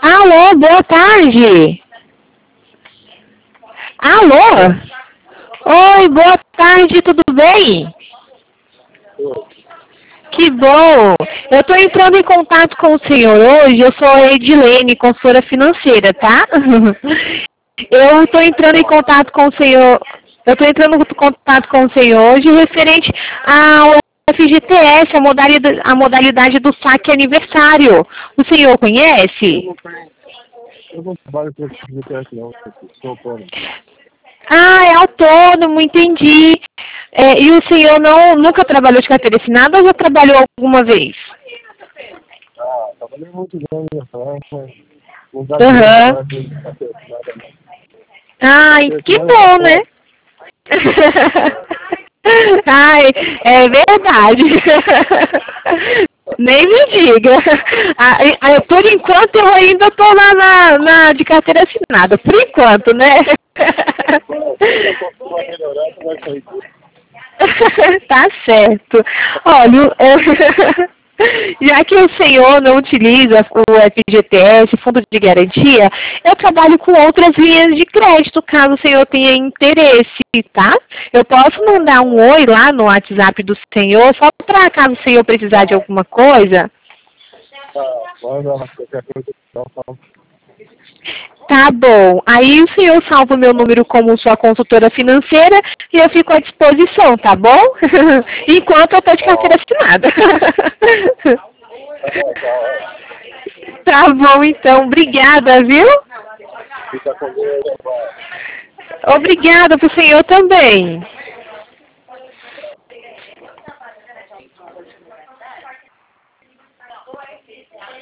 Alô, boa tarde. Alô? Oi, boa tarde, tudo bem? Que bom! Eu estou entrando em contato com o senhor hoje, eu sou a Edilene, consultora financeira, tá? Eu estou entrando em contato com o senhor, eu estou entrando em contato com o senhor hoje referente ao FGTS, a modalidade do saque aniversário. O senhor conhece? Eu não trabalho com esse FGTS não, sou autônomo. Ah, é autônomo, entendi. E o senhor nunca trabalhou de carteira assinada ou já trabalhou alguma vez? Trabalhei muitos anos atrás, mas não dá Aham. nada de carteira assinada não. Ai, Carteira que assinada tá bom, né? fora. Ai, é verdade. Nem me diga. Por enquanto eu ainda estou na de carteira assinada. Por enquanto, né? Quando a conta vai melhorar, tu vai sair disso. Tá certo. Olha, já que o senhor não utiliza o FGTS, Fundo de Garantia, eu trabalho com outras linhas de crédito, caso o senhor tenha interesse, tá? Eu posso mandar um oi lá no WhatsApp do senhor, só para caso o senhor precisar de alguma coisa. Manda qualquer coisa que não fala. Tá bom. Aí o senhor salva o meu número como sua consultora financeira e eu fico à disposição, tá bom? Enquanto eu tô de carteira assinada. Tá bom, tá. Tá bom, então. Obrigada, viu? Fica com Deus, vai. Obrigada pro senhor também.